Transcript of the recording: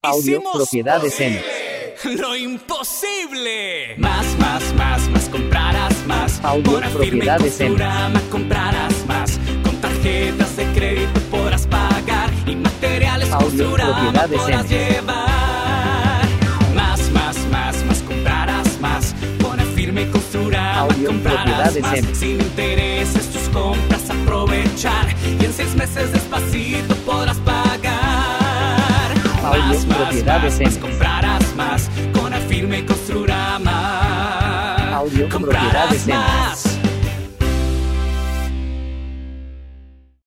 Audio Propiedades en lo imposible. Más comprarás más. Audio Con Afirme Propiedades en Construrama comprarás más. Con tarjetas de crédito podrás pagar y materiales Audio Construrama Propiedades podrás en llevar. Más comprarás más. Con Afirme Construrama Audio comprarás Propiedades más. en Sin intereses tus compras aprovechar y en 6 meses despacito podrás pagar. Audio Propiedades en comprarás más. Con Afirme Construrama Audio comprarás Propiedades en más.